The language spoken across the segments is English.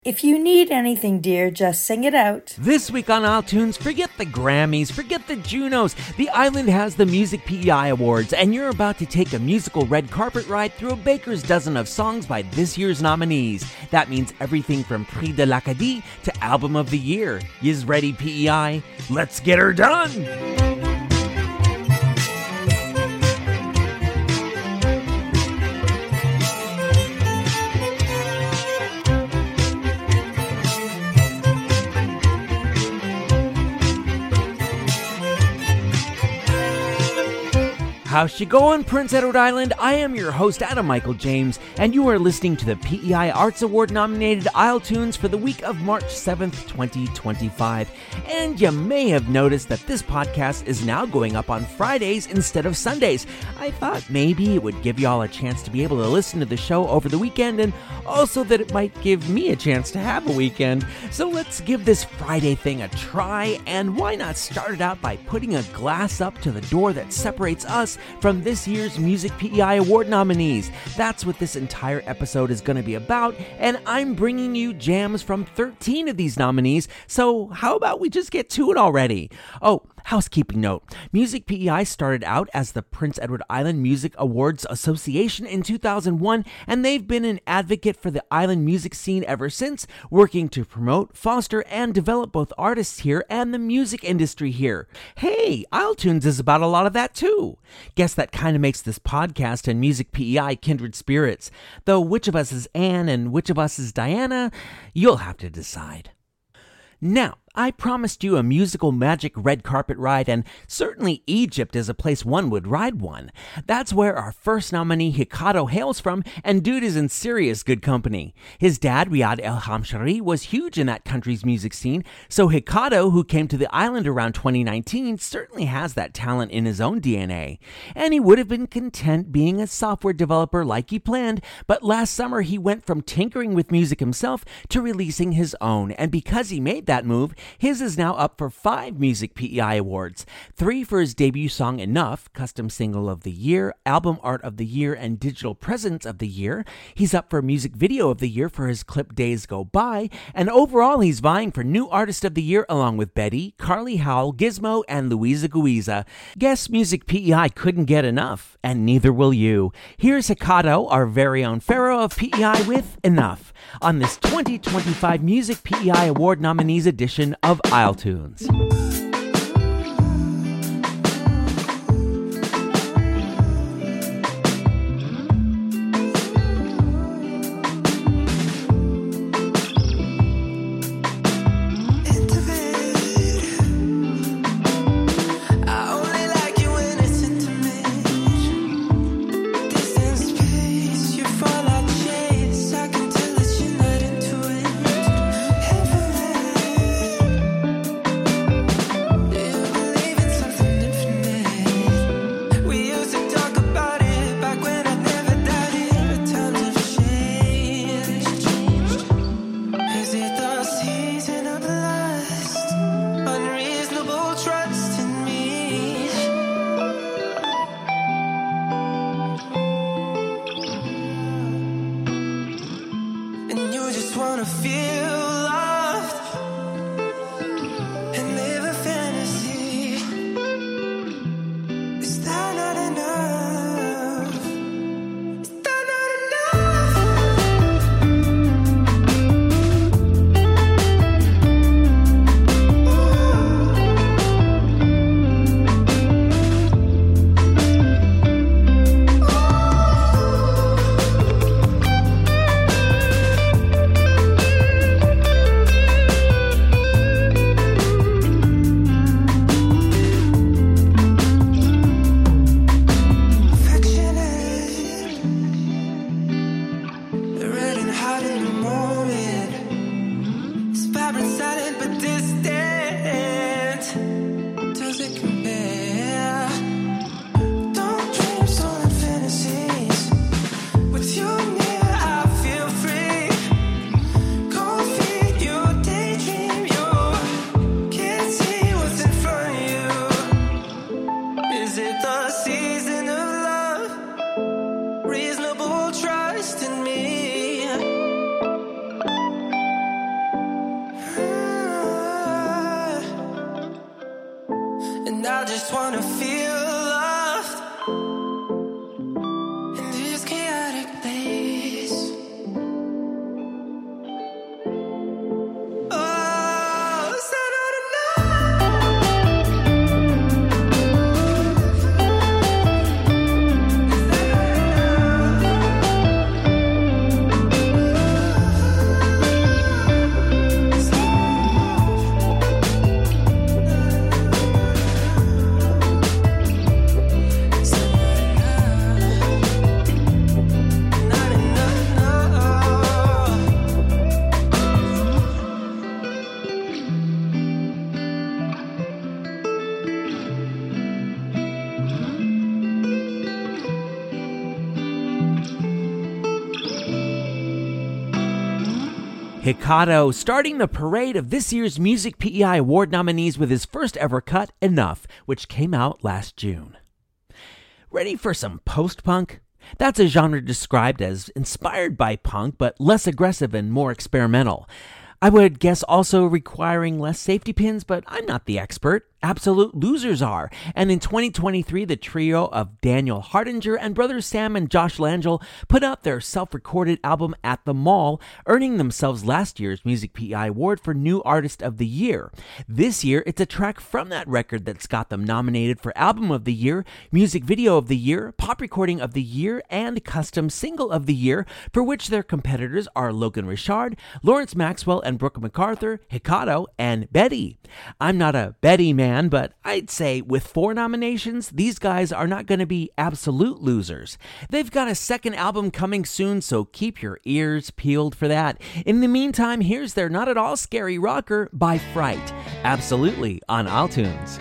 If you need anything, dear, just sing it out. This week on iTunes, forget the Grammys, forget the Junos. The island has the Music PEI Awards, and you're about to take a musical red carpet ride through a baker's dozen of songs by this year's nominees. That means everything from Prix de l'Acadie to Album of the Year. Yous ready, PEI? Let's get her done! How's she going, Prince Edward Island? I am your host, Adam Michael James, and you are listening to the PEI Arts Award-nominated iTunes for the week of March 7th, 2025. And you may have noticed that this podcast is now going up on Fridays instead of Sundays. I thought maybe it would give y'all a chance to be able to listen to the show over the weekend, and also that it might give me a chance to have a weekend. So let's give this Friday thing a try, and why not start it out by putting a glass up to the door that separates us from this year's Music PEI Award nominees. That's what this entire episode is going to be about, and I'm bringing you jams from 13 of these nominees, so how about we just get to it already? Oh, housekeeping note. Music PEI started out as the Prince Edward Island Music Awards Association in 2001, and they've been an advocate for the island music scene ever since, working to promote, foster, and develop both artists here and the music industry here. Hey, iTunes is about a lot of that too. Guess that kind of makes this podcast and Music PEI kindred spirits. Though which of us is Anne and which of us is Diana, you'll have to decide. Now, I promised you a musical magic red carpet ride, and certainly Egypt is a place one would ride one. That's where our first nominee Hikato hails from, and dude is in serious good company. His dad, Riyad El Hamshari, was huge in that country's music scene, so Hikato, who came to the island around 2019, certainly has that talent in his own DNA. And he would have been content being a software developer like he planned, but last summer he went from tinkering with music himself to releasing his own, and because he made that move, his is now up for 5 Music PEI Awards, 3 for his debut song Enough, Custom Single of the Year, Album Art of the Year, and Digital Presence of the Year. He's up for Music Video of the Year for his clip Days Go By, and overall he's vying for New Artist of the Year along with Betty, Carly Howell, Gizmo, and Louisa Guiza. Guess Music PEI couldn't get enough, and neither will you. Here's Hikato, our very own Pharaoh of PEI with Enough, on this 2025 Music PEI Award nominees edition of iTunes. just wanna feel loved in this chaotic place. Oh, is that not Hikato starting the parade of this year's Music PEI Award nominees with his first ever cut, Enough, which came out last June. Ready for some post-punk? That's a genre described as inspired by punk, but less aggressive and more experimental. I would guess also requiring less safety pins, but I'm not the expert. Absolute Losers are. And in 2023, the trio of Daniel Hardinger and brothers Sam and Josh Langell put out their self-recorded album At the Mall, earning themselves last year's Music PEI Award for New Artist of the Year. This year, it's a track from that record that's got them nominated for Album of the Year, Music Video of the Year, Pop Recording of the Year, and Custom Single of the Year, for which their competitors are Logan Richard, Lawrence Maxwell and Brooke MacArthur, Hikato, and Betty. I'm not a Betty man, but I'd say with 4 nominations, these guys are not going to be absolute losers. They've got a second album coming soon, so keep your ears peeled for that. In the meantime, here's their not at all scary rocker by Fright, absolutely on iTunes.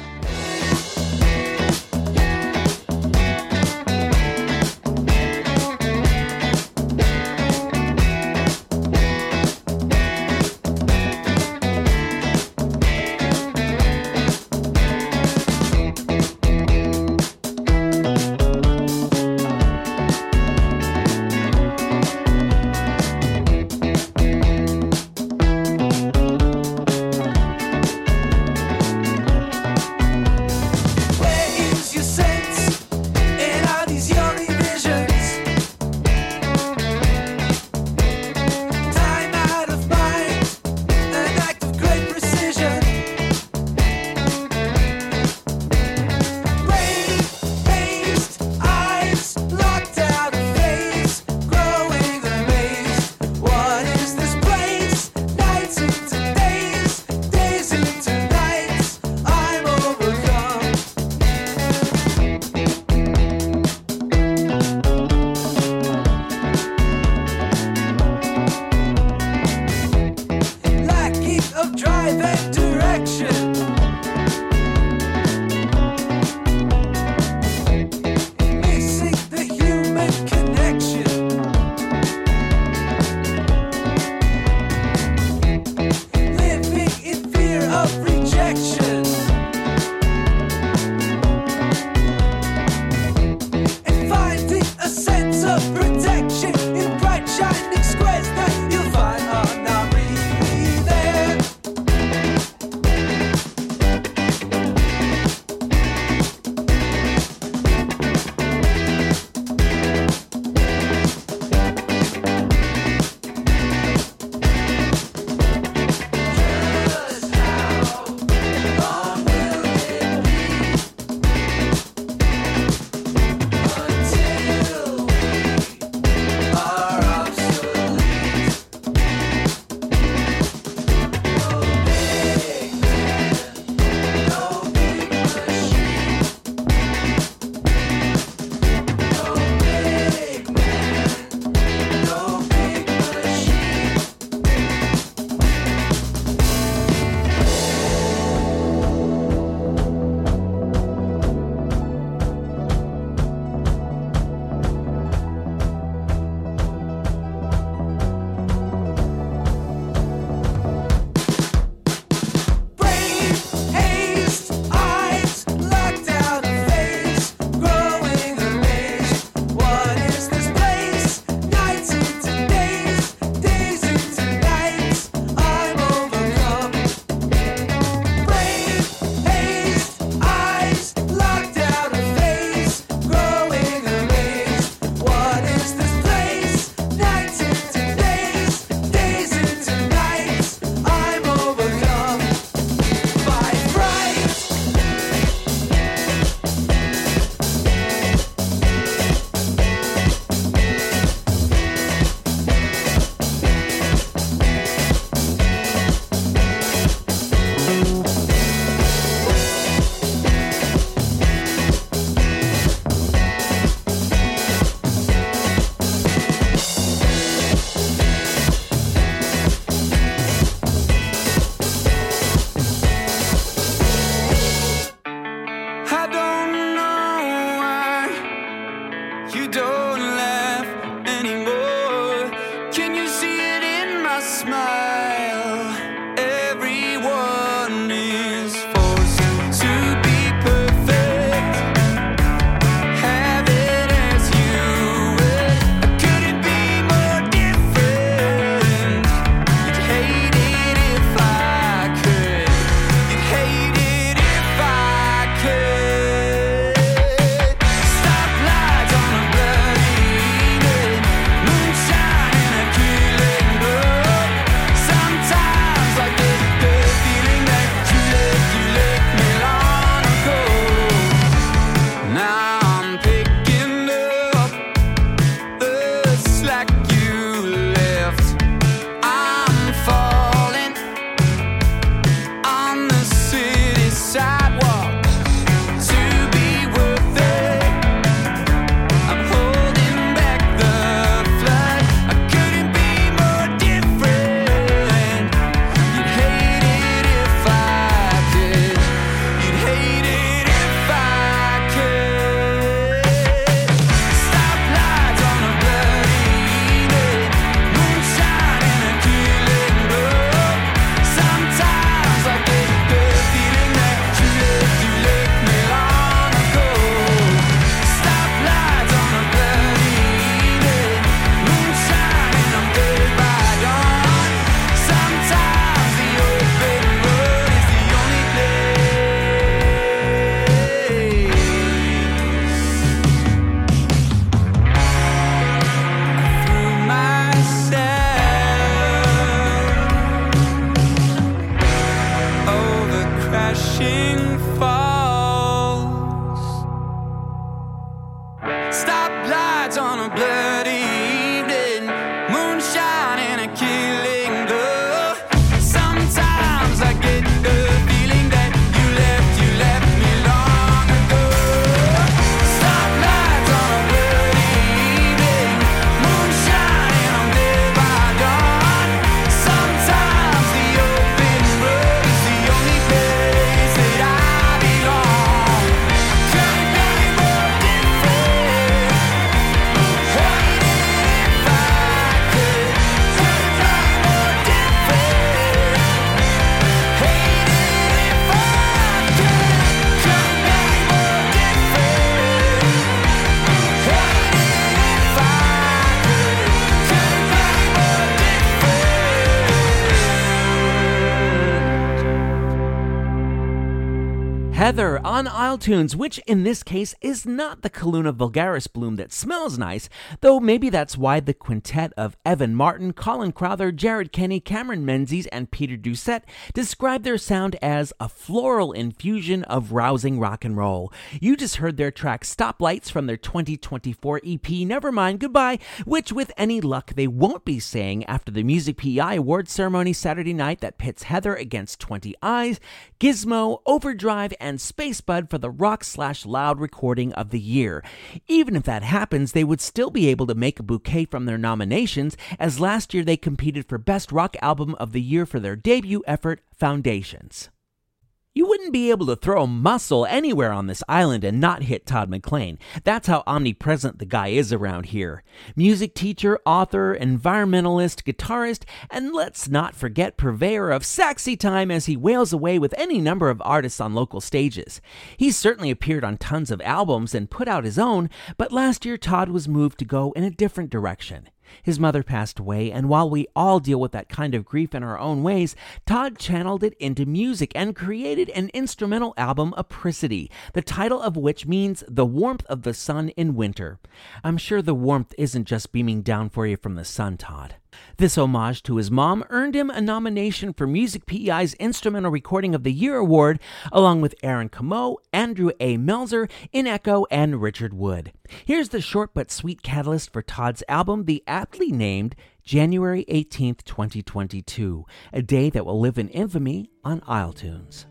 Heather on Isle Tunes, which in this case is not the Calluna vulgaris bloom that smells nice, though maybe that's why the quintet of Evan Martin, Colin Crowther, Jared Kenny, Cameron Menzies, and Peter Doucette describe their sound as a floral infusion of rousing rock and roll. You just heard their track Stoplights from their 2024 EP Nevermind Goodbye, which with any luck they won't be saying after the Music PEI Awards ceremony Saturday night that pits Heather against 20 Eyes, Gizmo, Overdrive, and Spacebud for the rock/loud recording of the year. Even if that happens, they would still be able to make a bouquet from their nominations, as last year they competed for Best Rock Album of the Year for their debut effort, Foundations. You wouldn't be able to throw muscle anywhere on this island and not hit Todd McLean. That's how omnipresent the guy is around here. Music teacher, author, environmentalist, guitarist, and let's not forget purveyor of sexy time as he wails away with any number of artists on local stages. He's certainly appeared on tons of albums and put out his own, but last year Todd was moved to go in a different direction. His mother passed away, and while we all deal with that kind of grief in our own ways, Todd channeled it into music and created an instrumental album, Apricity, the title of which means the warmth of the sun in winter. I'm sure the warmth isn't just beaming down for you from the sun, Todd. This homage to his mom earned him a nomination for Music PEI's Instrumental Recording of the Year Award, along with Aaron Camo, Andrew A. Melzer, In Echo, and Richard Wood. Here's the short but sweet catalyst for Todd's album, the aptly named January 18th, 2022, a day that will live in infamy on Isle Tunes.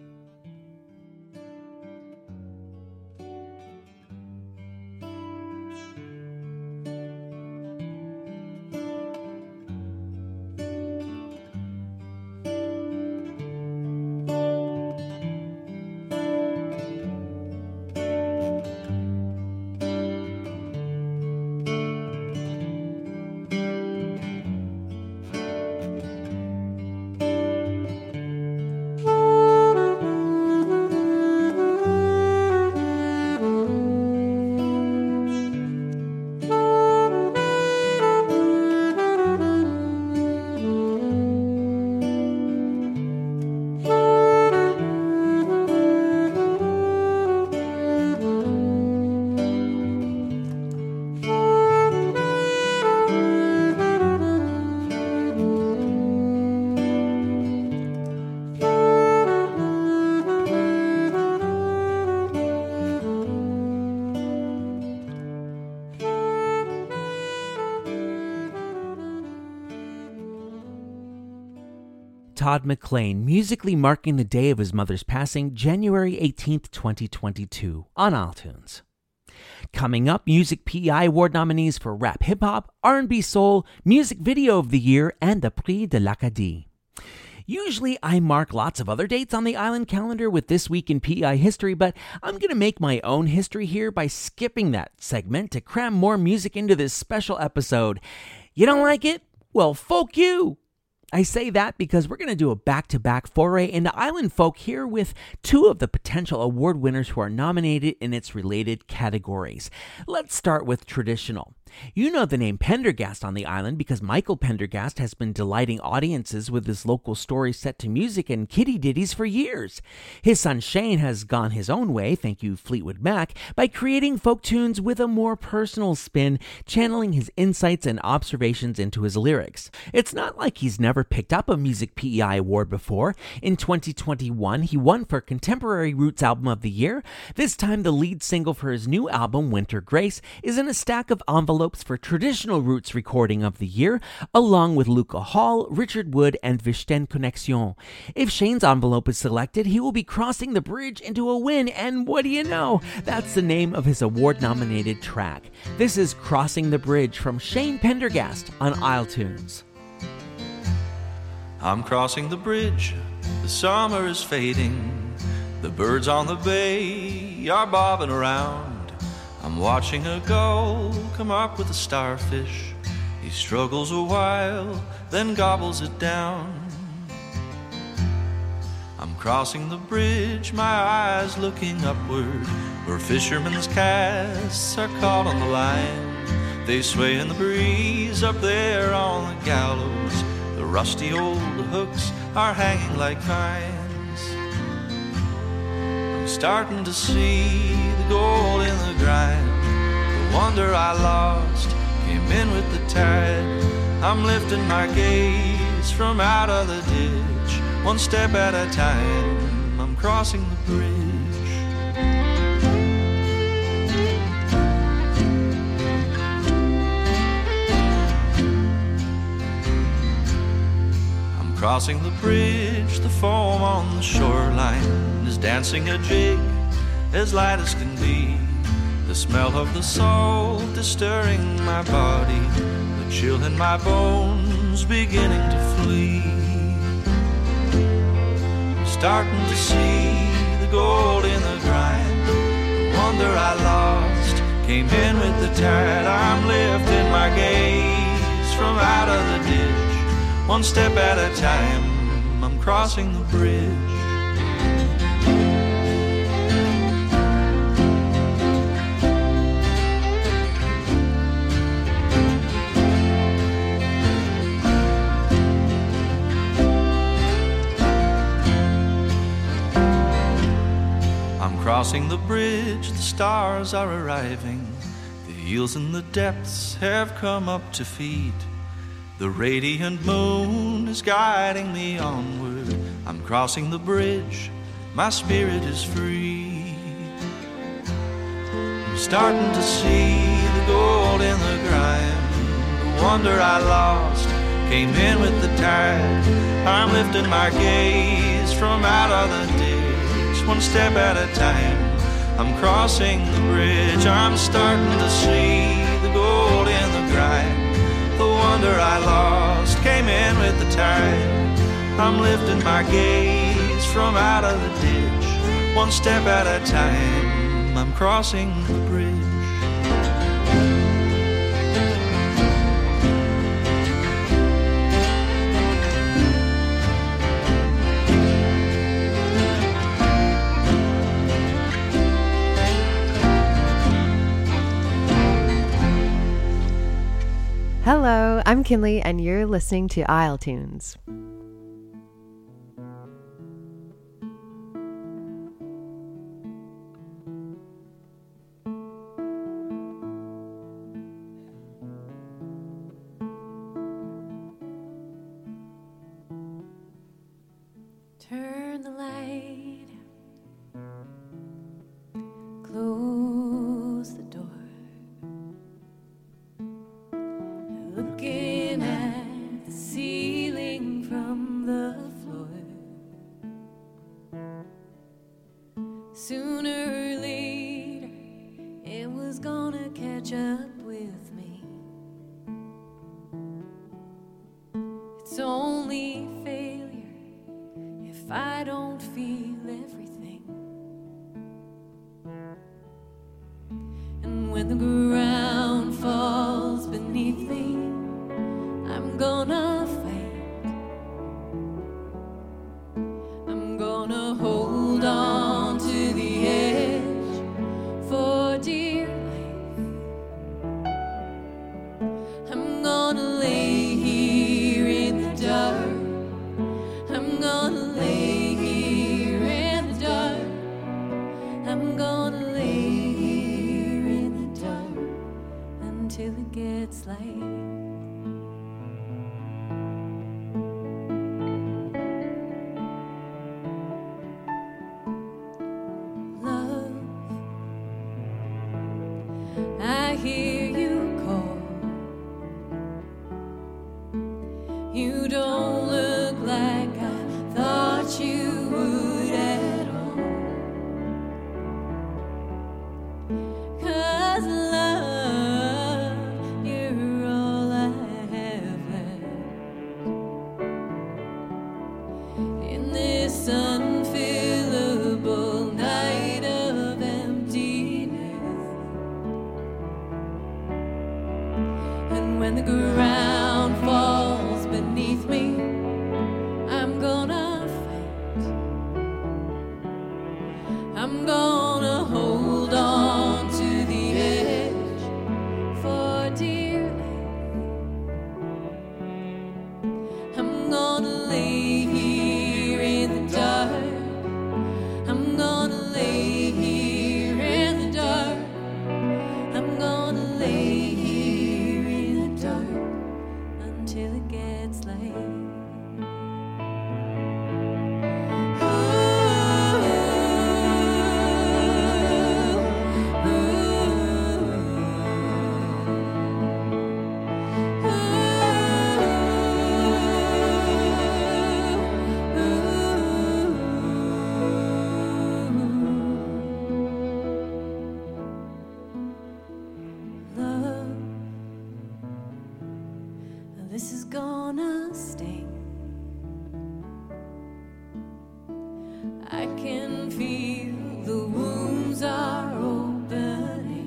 Todd McLean, musically marking the day of his mother's passing, January 18th, 2022, on Isle Tunes. Coming up, Music PEI Award nominees for Rap Hip Hop, R&B Soul, Music Video of the Year, and the Prix de l'Acadie. Usually I mark lots of other dates on the island calendar with This Week in PEI History, but I'm going to make my own history here by skipping that segment to cram more music into this special episode. You don't like it? Well, folk you! I say that because we're going to do a back-to-back foray into island folk here with two of the potential award winners who are nominated in its related categories. Let's start with traditional. You know the name Pendergast on the island because Michael Pendergast has been delighting audiences with his local stories set to music and kitty ditties for years. His son Shane has gone his own way, thank you Fleetwood Mac, by creating folk tunes with a more personal spin, channeling his insights and observations into his lyrics. It's not like he's never picked up a Music PEI award before. In 2021, he won for Contemporary Roots Album of the Year. This time, the lead single for his new album, Winter Grace, is in a stack of envelopes for Traditional Roots Recording of the Year, along with Luca Hall, Richard Wood, and Vishten Connexion. If Shane's envelope is selected, he will be crossing the bridge into a win, and what do you know? That's the name of his award-nominated track. This is Crossing the Bridge from Shane Pendergast on Isle Tunes. I'm crossing the bridge, the summer is fading, the birds on the bay are bobbing around. I'm watching a gull come up with a starfish. He struggles a while, then gobbles it down. I'm crossing the bridge, my eyes looking upward, where fishermen's casts are caught on the line. They sway in the breeze up there on the gallows. The rusty old hooks are hanging like vines. I'm starting to see the gold in the grind. The wonder I lost came in with the tide. I'm lifting my gaze from out of the ditch, one step at a time. I'm crossing the bridge. I'm crossing the bridge, the foam on the shoreline is dancing a jig as light as can be. The smell of the salt is stirring my body, the chill in my bones beginning to flee. Starting to see the gold in the grind. The wonder I lost came in with the tide. I'm lifting my gaze from out of the ditch, one step at a time. I'm crossing the bridge. Crossing the bridge, the stars are arriving. The eels in the depths have come up to feed. The radiant moon is guiding me onward. I'm crossing the bridge, my spirit is free. I'm starting to see the gold in the grind. The wonder I lost came in with the tide. I'm lifting my gaze from out of the ditch, one step at a time. I'm crossing the bridge. I'm starting to see the gold in the grind. The wonder I lost came in with the tide. I'm lifting my gaze from out of the ditch, one step at a time. I'm crossing the bridge. Hello, I'm Kinley, and you're listening to Isle Tunes. Turn the light, close the door. Looking at the ceiling from the floor. Sooner or later, it was gonna catch up with me. It's only failure if I don't feel everything. And when the ground falls beneath me, I'm gonna fight. I'm gonna hold on to the edge for dear life. I'm gonna lay here in the dark. I'm gonna lay here in the dark. I'm gonna lay here in the dark until it gets light. I hear you call. You don't look like I thought you would at all. 'Cause love, you're all I have left in this unfillable night of emptiness. And when the ground falls beneath me, I'm gonna fight. I'm gonna hold on to the edge for dear life. I'm gonna lay here in the dark. I'm gonna lay I can feel the wounds are opening.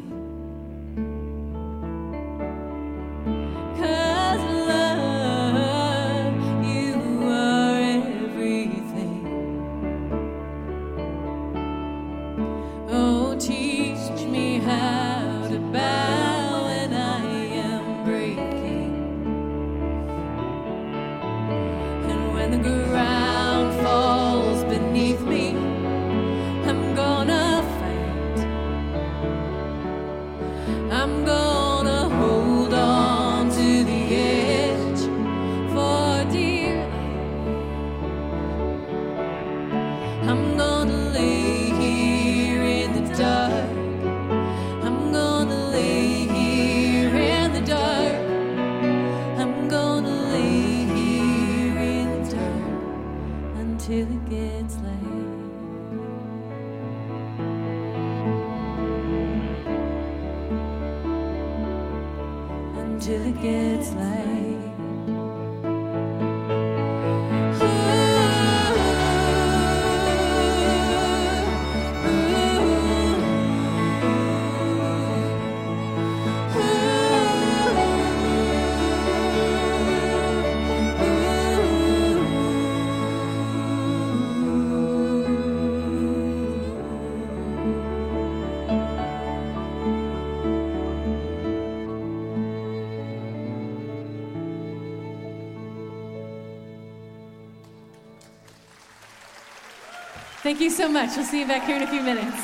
'Cause love, you are everything. Oh, teach me how to bow when I am breaking. And when the ground falls beneath me, I'm gonna fight. I'm gonna hold on to the edge for dear life. I'm gonna lay here in the dark. I'm gonna lay here in the dark. I'm gonna lay here in the dark until it gets light. Until it gets light. Thank you so much. We'll see you back here in a few minutes.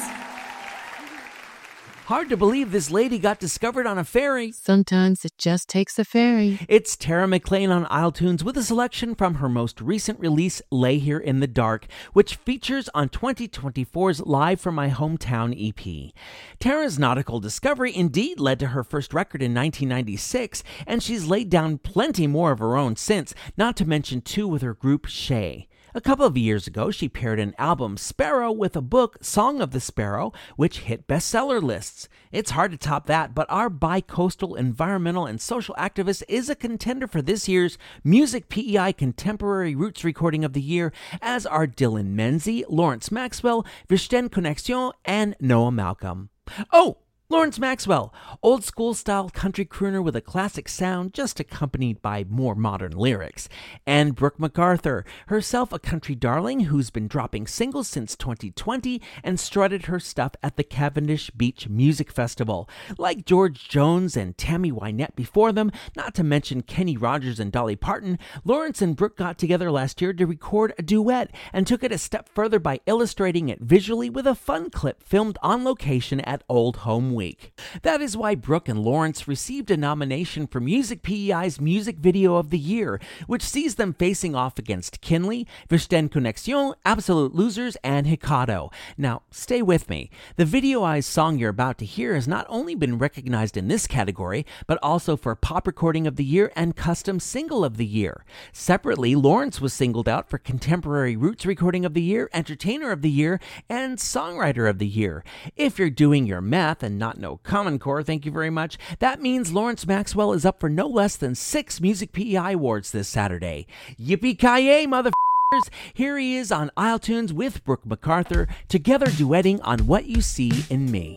Hard to believe this lady got discovered on a ferry. Sometimes it just takes a ferry. It's Tara McLean on iTunes with a selection from her most recent release, Lay Here in the Dark, which features on 2024's Live from My Hometown EP. Tara's nautical discovery indeed led to her first record in 1996, and she's laid down plenty more of her own since, not to mention two with her group Shay. A couple of years ago, she paired an album, Sparrow, with a book, Song of the Sparrow, which hit bestseller lists. It's hard to top that, but our bi-coastal environmental and social activist is a contender for this year's Music PEI Contemporary Roots Recording of the Year, as are Dylan Menzies, Lawrence Maxwell, Virsten Connexion, and Noah Malcolm. Oh! Lawrence Maxwell, old-school-style country crooner with a classic sound just accompanied by more modern lyrics. And Brooke MacArthur, herself a country darling who's been dropping singles since 2020 and strutted her stuff at the Cavendish Beach Music Festival. Like George Jones and Tammy Wynette before them, not to mention Kenny Rogers and Dolly Parton, Lawrence and Brooke got together last year to record a duet and took it a step further by illustrating it visually with a fun clip filmed on location at Old Home Week. That is why Brooke and Lawrence received a nomination for Music PEI's Music Video of the Year, which sees them facing off against Kinley, Virsten Connexion, Absolute Losers, and Hikato. Now, stay with me. The Videoized song you're about to hear has not only been recognized in this category, but also for Pop Recording of the Year and Custom Single of the Year. Separately, Lawrence was singled out for Contemporary Roots Recording of the Year, Entertainer of the Year, and Songwriter of the Year. If you're doing your math and not know Common Core, thank you very much, that means Lawrence Maxwell is up for no less than 6 Music PEI awards this Saturday. Yippee-ki-yay, motherfuckers! Here he is on iTunes with Brooke MacArthur, together duetting on What You See in Me.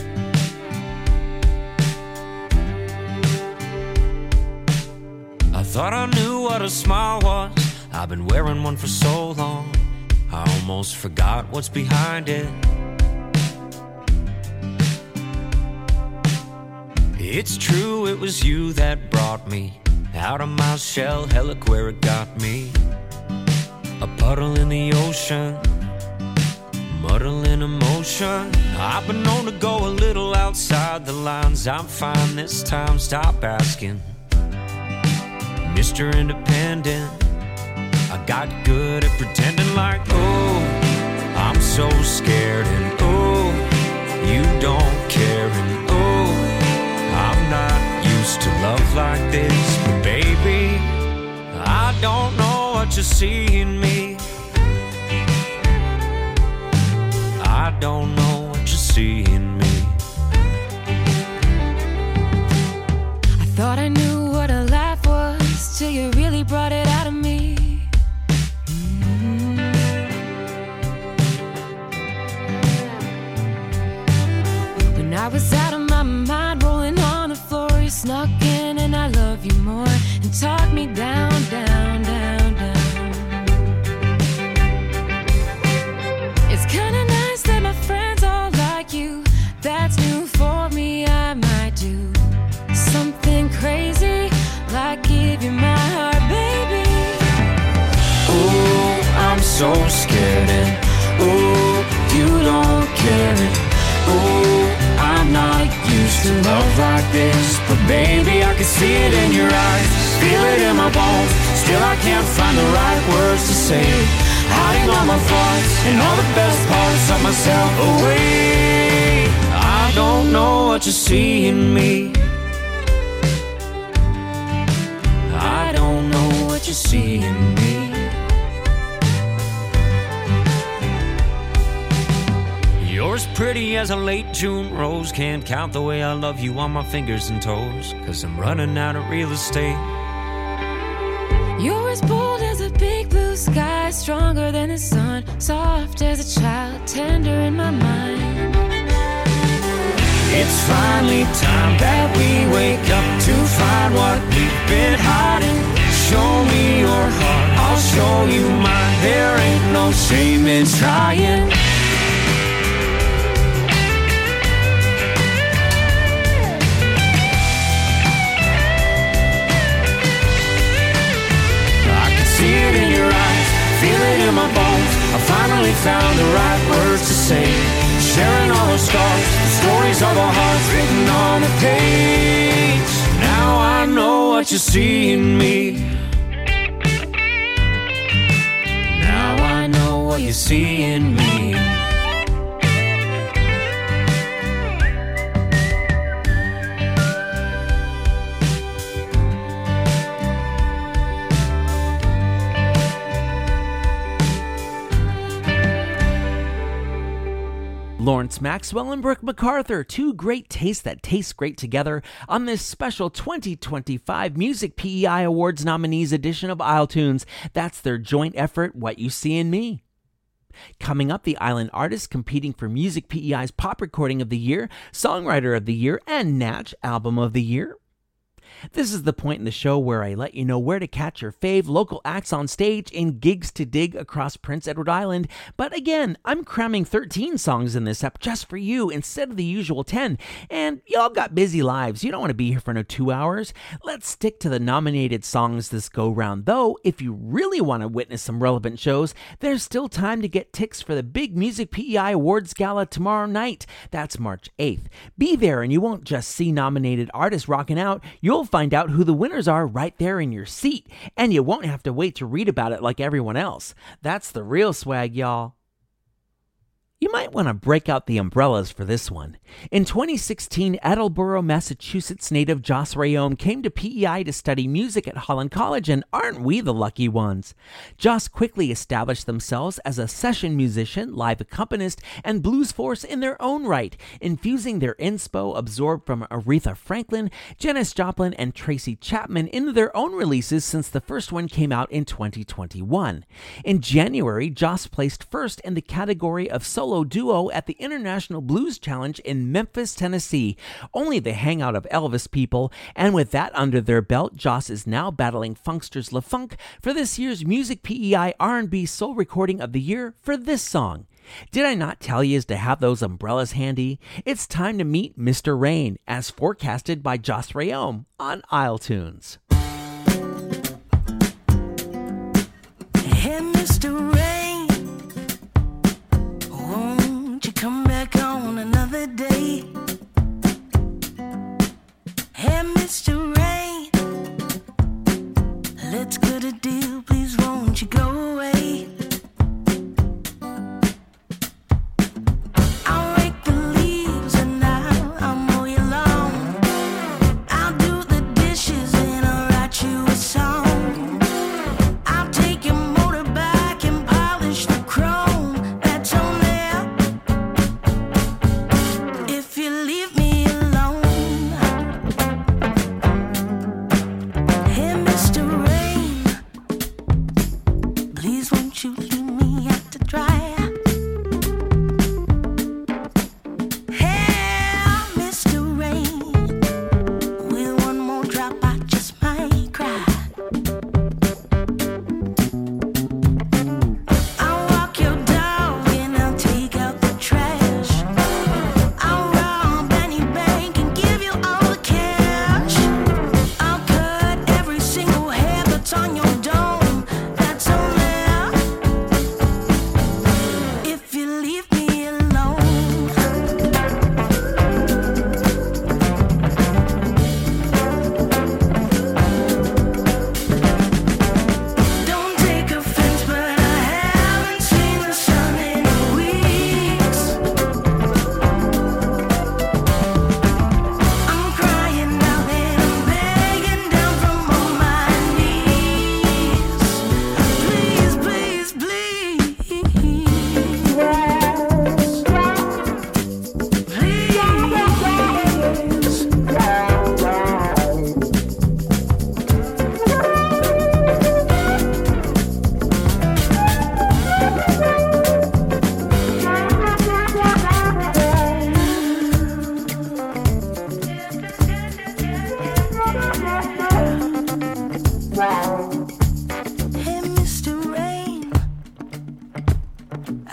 I thought I knew what a smile was. I've been wearing one for so long, I almost forgot what's behind it. It's true, it was you that brought me out of my shell. Hell, look where it got me. A puddle in the ocean, muddling emotion. I've been known to go a little outside the lines. I'm fine this time, stop asking. Mr. Independent, I got good at pretending like, oh, I'm so scared, and oh, you don't care, and oh, I'm not used to love like this. But baby, I don't know what you see in me. I don't know what you see in me. I thought I knew what a laugh was till you really brought it out of me. so scared. And ooh, you don't care. And ooh, I'm not used to love like this, but baby, I can see it in your eyes, feel it in my bones. Still I can't find the right words to say, hiding all my thoughts and all the best parts of myself away. I don't know what you see in me. I don't know what you see in me. You're as pretty as a late June rose. Can't count the way I love you on my fingers and toes, 'cause I'm running out of real estate. You're as bold as a big blue sky, stronger than the sun, soft as a child, tender in my mind. It's finally time that we wake up to find what we've been hiding. Show me your heart, I'll show you mine. There ain't no shame in trying. See it in your eyes, feel it in my bones. I finally found the right words to say, sharing all our scars, the stories of our hearts written on the page. Now I know what you see in me. Now I know what you see in me. Lawrence Maxwell and Brooke MacArthur, two great tastes that taste great together on this special 2025 Music PEI Awards nominees edition of Isle Tunes. That's their joint effort, What You See in Me. Coming up, the Island artists competing for Music PEI's Pop Recording of the Year, Songwriter of the Year, and Natch Album of the Year. This is the point in the show where I let you know where to catch your fave local acts on stage in gigs to dig across Prince Edward Island. But again, I'm cramming 13 songs in this ep just for you instead of the usual 10. And y'all got busy lives. You don't want to be here for no 2 hours. Let's stick to the nominated songs this go round. Though, if you really want to witness some relevant shows, there's still time to get tickets for the big Music PEI Awards Gala tomorrow night. That's March 8th. Be there and you won't just see nominated artists rocking out. You'll find out who the winners are right there in your seat, and you won't have to wait to read about it like everyone else. That's the real swag, y'all. You might want to break out the umbrellas for this one. In 2016, Attleboro, Massachusetts native Joss Rayom came to PEI to study music at Holland College, and aren't we the lucky ones? Joss quickly established themselves as a session musician, live accompanist, and blues force in their own right, infusing their inspo absorbed from Aretha Franklin, Janis Joplin, and Tracy Chapman into their own releases since the first one came out in 2021. In January, Joss placed first in the category of solo duo at the International Blues Challenge in Memphis, Tennessee, only the hangout of Elvis people, and with that under their belt, Joss is now battling Funksters LaFunk for this year's Music PEI R&B Soul Recording of the Year for this song. Did I not tell you to have those umbrellas handy? It's time to meet Mr. Rain, as forecasted by Joss Rayom on Isle Tunes. Hey, Mr. Rain, won't you come back on another day? Hey, Mr. Rain, let's get a deal, please won't you go away? I'll rake the leaves and I'll mow your lawn. I'll do the dishes and I'll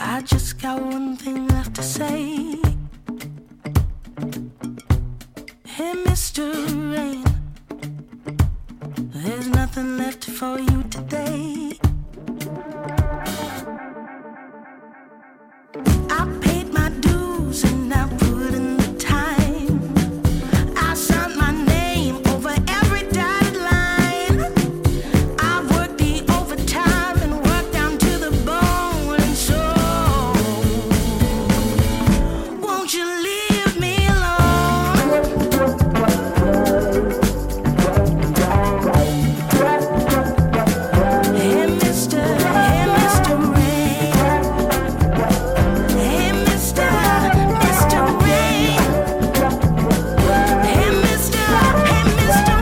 I just got one thing left to say. Hey, Mr. Rain, there's nothing left for you today. I paid my dues and I put in the time. I signed my name over every dotted line. I worked the overtime and worked down to the bone. And so, won't you leave me alone? Hey, Mr. Rain. Hey, Mr. Rain. Hey, Mr. Rain.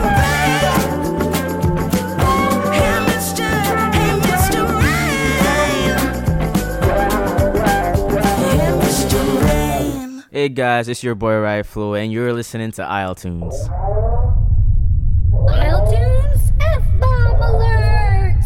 Hey, Mr. Rain. Hey, Mr. Rain. Hey guys, it's your boy Riot Flo, and you're listening to Isle Tunes. iTunes F-bomb alert!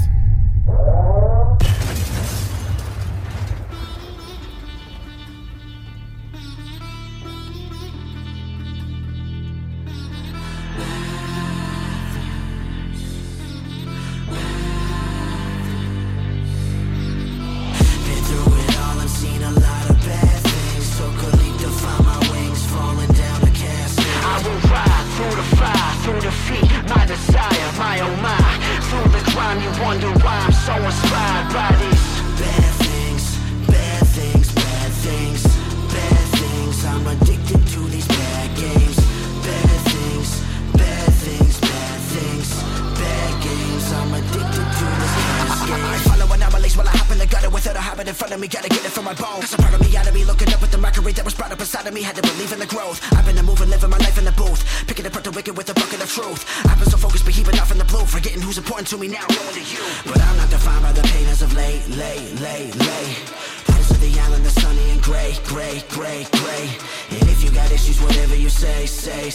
Been through it all and seen a lot of bad things. So could leap to find my wings falling down the casket. I will ride through the fire, through defeat, my desire, my oh my. Through the crime, you wonder why I'm so inspired by these bad things, bad things, bad things, bad things. I'm addicted to these bad games. Bad things, bad things, bad things, bad games. I'm addicted to this cascade. I follow anomalies while I hop in the gutter without a habit in front of me. Gotta get it from my bones. There's a part of me out of me looking up at the mockery that was brought up inside of me. Had to believe in the growth. I've been a moving, living my life in the booth, picking apart the wicked with a bucket of truth. I've been so focused, but heaving off in the blue, forgetting who's important to me now, going to you. But I'm not defined by the pain as of late. Riders of the island, the sunny and gray. And if you got issues, whatever you say.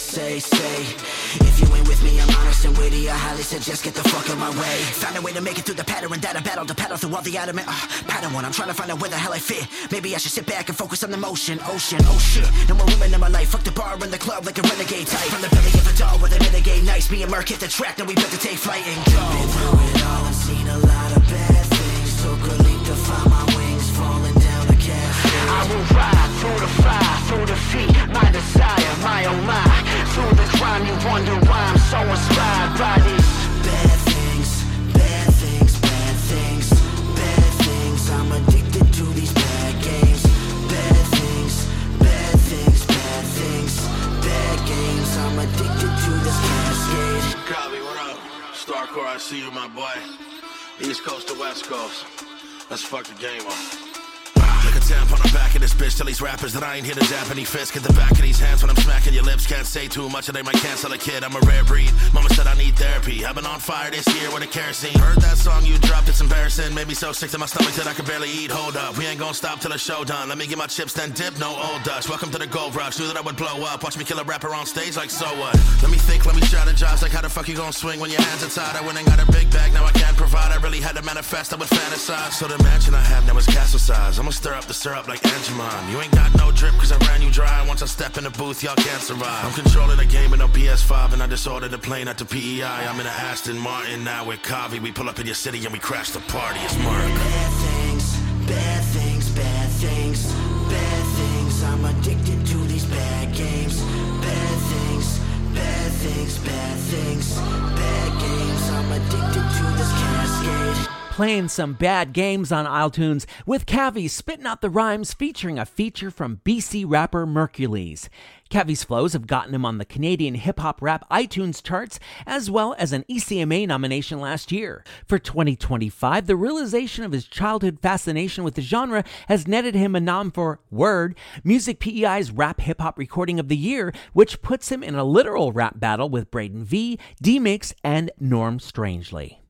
If you ain't with me, I'm honest and witty. I highly suggest get the fuck out my way. Found a way to make it through the pattern that I battle to paddle through all the adamant pattern one. I'm trying to find out where the hell I fit. Maybe I should sit back and focus on the motion. Ocean, oh shit. No more women in my life. Fuck the bar and the club like a renegade type. From the belly of a doll where they mitigate nice. Me and Merc hit the track, now we better take flight and go. Been through it all and seen a lot of bad things. So could leap to find my wings falling down the casket. I will ride through the fire, through defeat, my desire, my oh my. Through the crime, you wonder why I'm so inspired by these bad things, bad things, bad things, bad things. I'm addicted to these bad games. Bad things, bad things, bad things, bad games. I'm addicted to this cascade. Copy, what up? Starcore, I see you, my boy. East Coast to West Coast. Let's fuck the game up. Like a tamp on the back of this bitch. Tell these rappers that I ain't here to zap any fist. Get the back of these hands when I'm smacking your lips. Can't say too much or they might cancel a kid. I'm a rare breed. Mama said I need therapy. I've been on fire this year with a kerosene. Heard that song you dropped, it's embarrassing. Made me so sick to my stomach that I could barely eat. Hold up, we ain't gonna stop till the show done. Let me get my chips then dip, no old Dutch. Welcome to the gold rush. Knew that I would blow up. Watch me kill a rapper on stage like so what? Let me think, let me strategize. Like how the fuck you gonna swing when your hands are tied? I went and got a big bag, now I can't provide. I really had to manifest, I would fantasize. So the mansion I have now is castle size. I'ma stir up the syrup like Angemon. You ain't got no drip cause I ran you dry. Once I step in the booth, y'all can't survive. I'm controlling the game in no PS5 and I disordered the plane at the PEI. I'm in a Aston Martin now with Kavi. We pull up in your city and we crash the party. It's Mark. Bad things, bad things, bad things, bad things. I'm addicted to these bad games. Bad things, bad things, bad things, bad games. I'm addicted to this cascade. Playing some bad games on Isle Tunes with Cavi spitting out the rhymes featuring a feature from BC rapper Mercules. Cavi's flows have gotten him on the Canadian hip-hop rap iTunes charts as well as an ECMA nomination last year. For 2025, the realization of his childhood fascination with the genre has netted him a nom for Word, Music PEI's Rap Hip-Hop Recording of the Year, which puts him in a literal rap battle with Braden V, D-Mix, and Norm Strangely.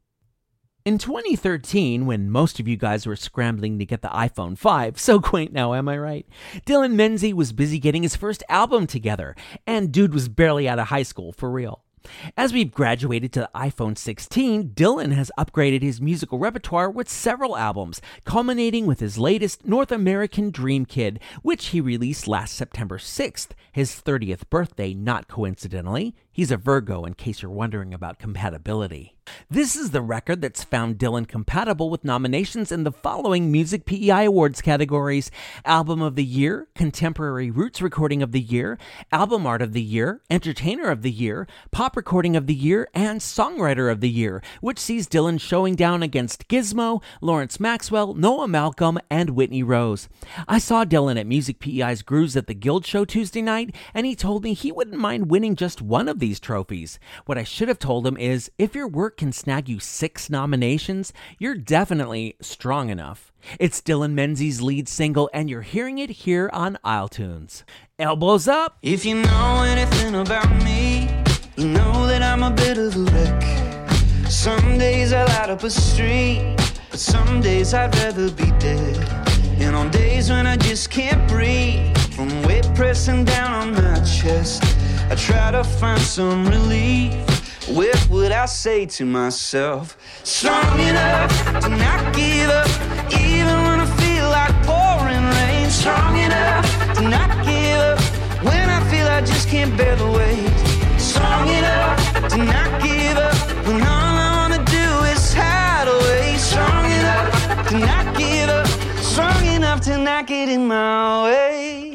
In 2013, when most of you guys were scrambling to get the iPhone 5, so quaint now, am I right? Dylan Menzie was busy getting his first album together, and dude was barely out of high school, for real. As we've graduated to the iPhone 16, Dylan has upgraded his musical repertoire with several albums, culminating with his latest North American Dream Kid, which he released last September 6th, his 30th birthday, not coincidentally. He's a Virgo, in case you're wondering about compatibility. This is the record that's found Dylan compatible with nominations in the following Music PEI Awards categories: Album of the Year, Contemporary Roots Recording of the Year, Album Art of the Year, Entertainer of the Year, Pop Recording of the Year, and Songwriter of the Year, which sees Dylan showing down against Gizmo, Lawrence Maxwell, Noah Malcolm, and Whitney Rose. I saw Dylan at Music PEI's Grooves at the Guild show Tuesday night, and he told me he wouldn't mind winning just one of these trophies. What I should have told him is, if your work can snag you 6 nominations, you're definitely strong enough. It's Dylan Menzies' lead single, and you're hearing it here on iTunes. Elbows up! If you know anything about me, you know that I'm a bit of a wreck. Some days I light up a street, but some days I'd rather be dead. And on days when I just can't breathe, from weight pressing down on my chest, I try to find some relief with what I say to myself. Strong enough to not give up, even when I feel like pouring rain. Strong enough to not give up, when I feel I just can't bear the weight. Strong enough to not give up, when all I wanna do is hide away. Strong enough to not give up, strong enough to not get in my way.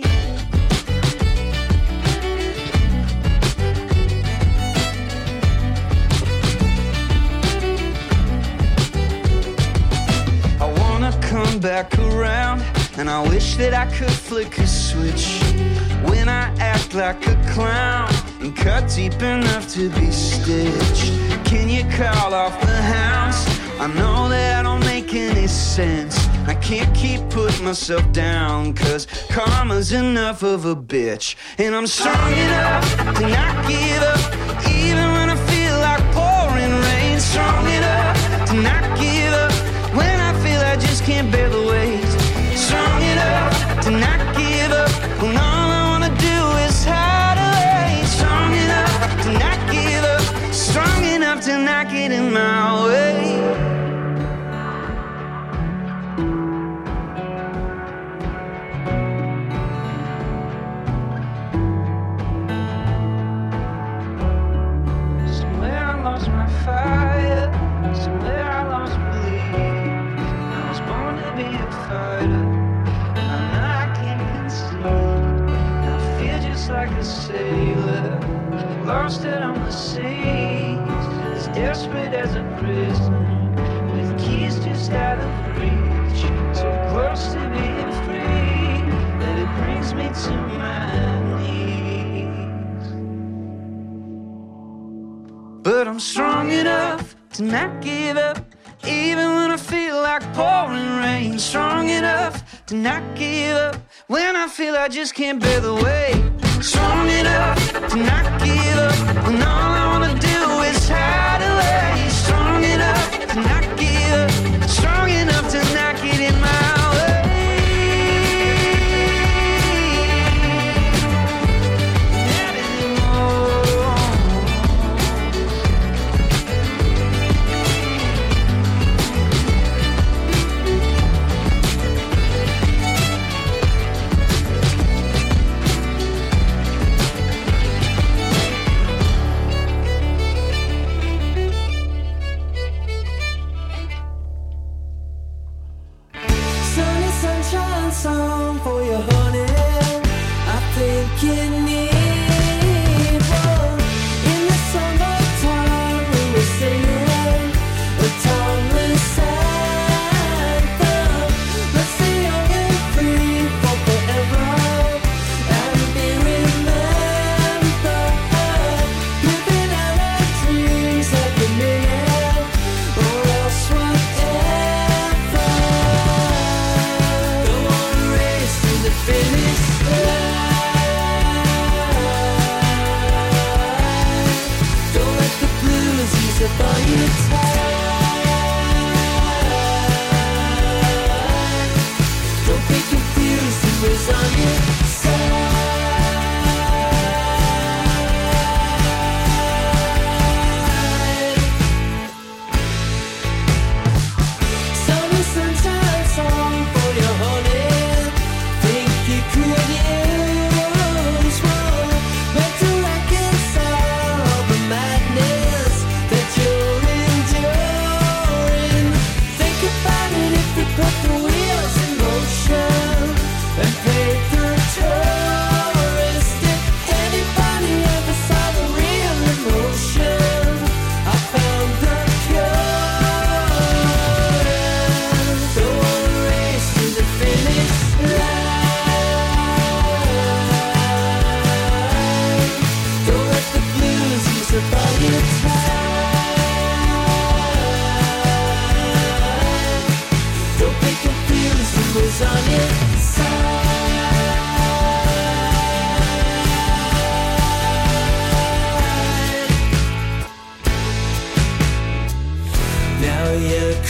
Come back around, and I wish that I could flick a switch when I act like a clown and cut deep enough to be stitched. Can you call off the hounds? I know that I don't make any sense. I can't keep putting myself down, cause karma's enough of a bitch. And I'm strong enough to not give up, even when I feel like pouring rain. Strong enough to not give up, when I feel I just can't bear the weight. Strong enough to not give up, when all I wanna do is hide away. Strong enough to not give up, strong enough to not get in my way. Somewhere I lost my fire, somewhere I lost belief. I was born to be a fighter, now I can't concede. I feel just like a sailor, lost it on the seas, as desperate as a prisoner, with keys just out of reach. So close to being free, that it brings me to my knees. But I'm strong enough to not give up, even when I feel like pouring rain. Strong enough to not give up, when I feel I just can't bear the weight. Strong enough to not give up, when all I wanna do is hide away. Strong enough to not give up, strong enough to not get in my way. Not anymore. Sunny sunshine song for your honey. I think you need one. In the summertime we were singing a timeless anthem. Let's stay young and free for forever and be remembered. Living out our dreams every minute, or else whatever. Don't wanna race to the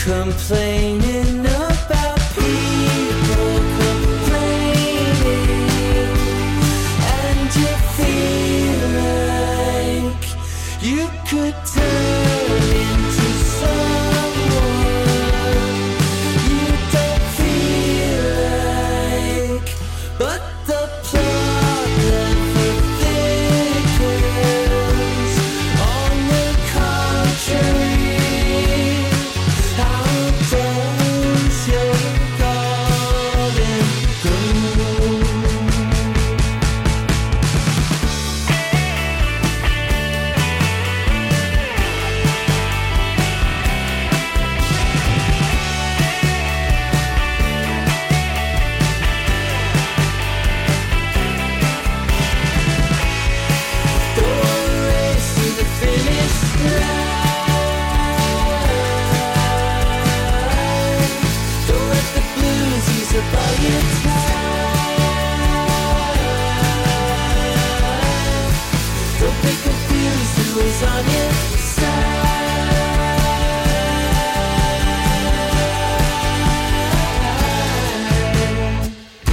Complaining about people complaining, and you feel like you could turn into someone you don't feel like, but the plot never thickens. On the contrary, how does your garden grow? Don't race to the finish line. Don't let the blues ease up all your time. Don't be confused who is on your side.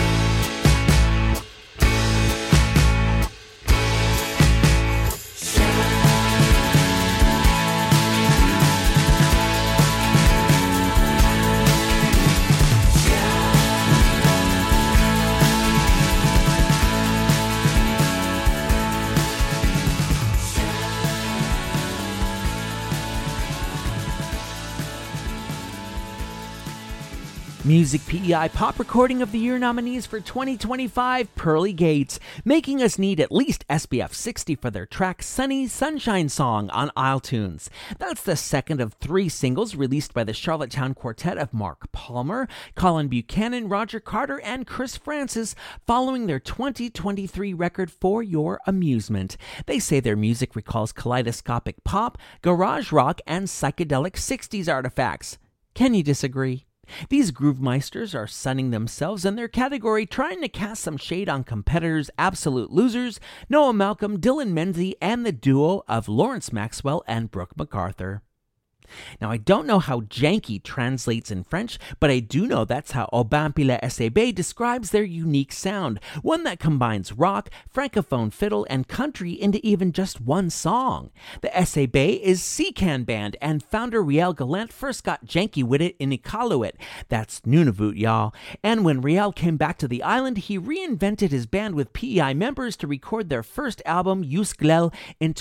Music PEI Pop Recording of the Year nominees for 2025, Pearly Gates, making us need at least SPF 60 for their track Sunny Sunshine Song on iTunes. That's the second of 3 singles released by the Charlottetown Quartet of Mark Palmer, Colin Buchanan, Roger Carter, and Chris Francis, following their 2023 record For Your Amusement. They say their music recalls kaleidoscopic pop, garage rock, and psychedelic 60s artifacts. Can you disagree? These Groovemeisters are sunning themselves in their category, trying to cast some shade on competitors Absolute Losers, Noah Malcolm, Dylan Menzies, and the duo of Lawrence Maxwell and Brooke MacArthur. Now, I don't know how janky translates in French, but I do know that's how Aubin puis la SAB describes their unique sound, one that combines rock, francophone fiddle, and country into even just one song. The SAB is Seacan Band, and founder Riel Gallant first got janky with it in Iqaluit. That's Nunavut, y'all. And when Riel came back to the island, he reinvented his band with PEI members to record their first album, Yusglel, in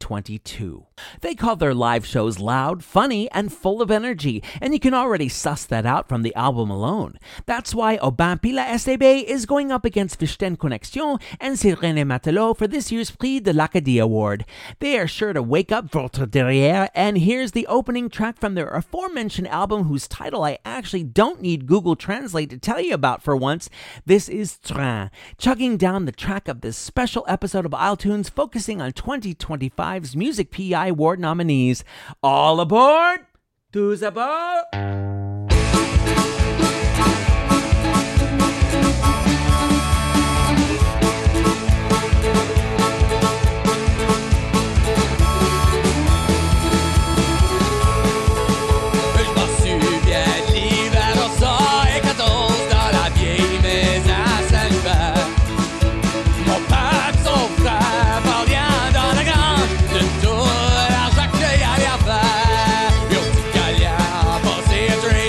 2022. They call their live shows loud, funny, and full of energy, and you can already suss that out from the album alone. That's why Aubin puis la SAB is going up against Vichten Connexion and Sirene Matelot for this year's Prix de l'Acadie Award. They are sure to wake up votre derrière, and here's the opening track from their aforementioned album, whose title I actually don't need Google Translate to tell you about for once. This is Train, chugging down the track of this special episode of iTunes focusing on 2025's Music PEI Award nominees. All aboard! Tous à bord! Your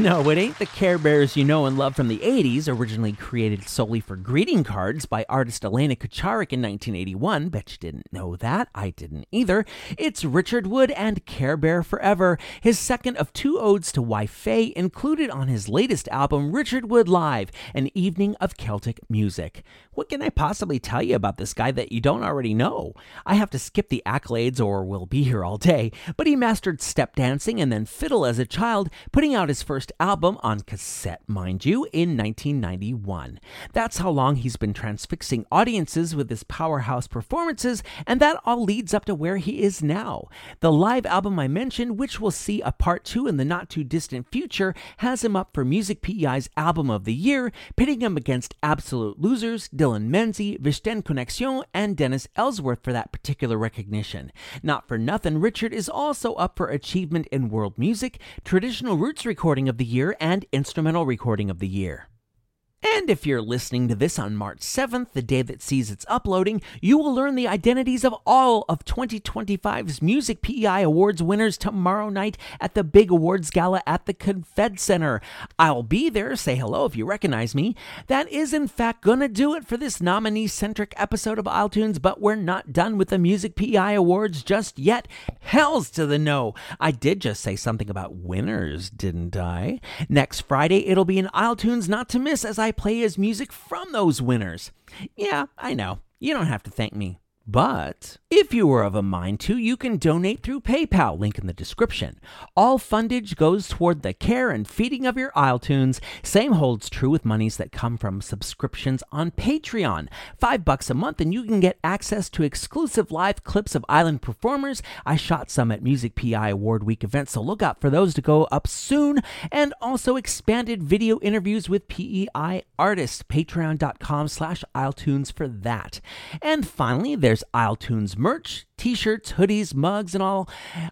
No, it ain't the Care Bears you know and love from the 80s, originally created solely for greeting cards by artist Elena Kucharik in 1981. Bet you didn't know that. I didn't either. It's Richard Wood and Care Bear Forever, his second of 2 odes to wife Faye, included on his latest album, Richard Wood Live, An Evening of Celtic Music. What can I possibly tell you about this guy that you don't already know? I have to skip the accolades or we'll be here all day, but he mastered step dancing and then fiddle as a child, putting out his first album on cassette, mind you, in 1991. That's how long he's been transfixing audiences with his powerhouse performances, and that all leads up to where he is now. The live album I mentioned, which we'll see a part 2 in the not-too-distant future, has him up for Music PEI's Album of the Year, pitting him against absolute losers Dylan Menzies, Vishten Connexion, and Dennis Ellsworth for that particular recognition. Not for nothing, Richard is also up for Achievement in World Music, Traditional Roots Recording of the Year, and Instrumental Recording of the Year. And if you're listening to this on March 7th, the day that sees its uploading, you will learn the identities of all of 2025's Music PEI Awards winners tomorrow night at the big awards gala at the Confed Center. I'll be there, say hello if you recognize me. That is in fact gonna do it for this nominee-centric episode of iTunes, but we're not done with the Music PEI Awards just yet. Hells to the no! I did just say something about winners, didn't I? Next Friday, it'll be an iTunes not to miss as I play his music from those winners. Yeah, I know. You don't have to thank me. But if you were of a mind to, you can donate through PayPal, link in the description. All fundage goes toward the care and feeding of your iTunes. Same holds true with monies that come from subscriptions on Patreon. $5 a month and you can get access to exclusive live clips of island performers. I shot some at Music PEI Award Week events, so look out for those to go up soon. And also expanded video interviews with PEI artists. Patreon.com/iTunes for that. And finally, there's iTunes merch, t-shirts, hoodies, mugs, and all.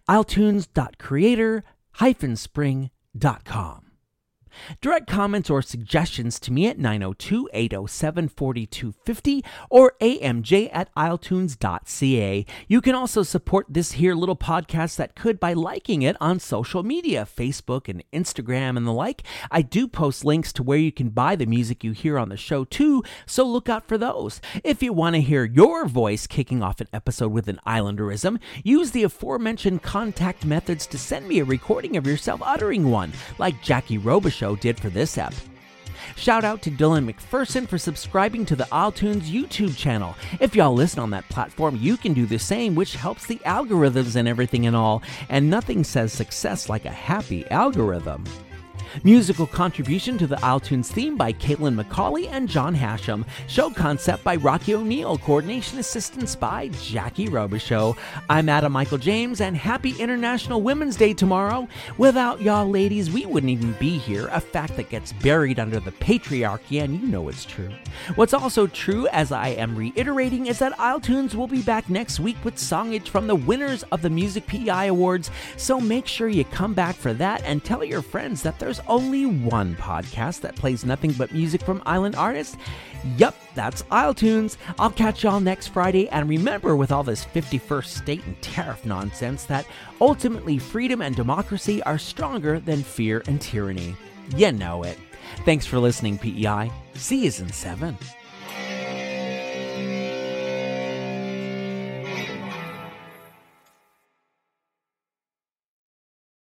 iTunes.creator-spring.com. Direct comments or suggestions to me at 902-807-4250 or amj@iTunes.ca. You can also support this here little podcast that could by liking it on social media, Facebook and Instagram and the like. I do post links to where you can buy the music you hear on the show too, so look out for those. If you want to hear your voice kicking off an episode with an Islanderism, use the aforementioned contact methods to send me a recording of yourself uttering one, like Jackie Robichaud did for this ep. Shout out to Dylan McPherson for subscribing to the iTunes YouTube channel. If y'all listen on that platform, you can do the same, which helps the algorithms and everything and all. And nothing says success like a happy algorithm. Musical contribution to the iTunes theme by Caitlin McCauley and John Hashem. Show concept by Rocky O'Neill. Coordination assistance by Jackie Robichaud. I'm Adam Michael James, and happy International Women's Day tomorrow. Without y'all ladies, we wouldn't even be here, a fact that gets buried under the patriarchy, and you know it's true. What's also true, as I am reiterating, is that iTunes will be back next week with songage from the winners of the Music PEI Awards, so make sure you come back for that and tell your friends that there's only one podcast that plays nothing but music from island artists. Yup, that's iTunes. I'll catch y'all next Friday, and remember, with all this 51st state and tariff nonsense, that ultimately freedom and democracy are stronger than fear and tyranny. You know it. Thanks for listening, PEI. See yous in 7.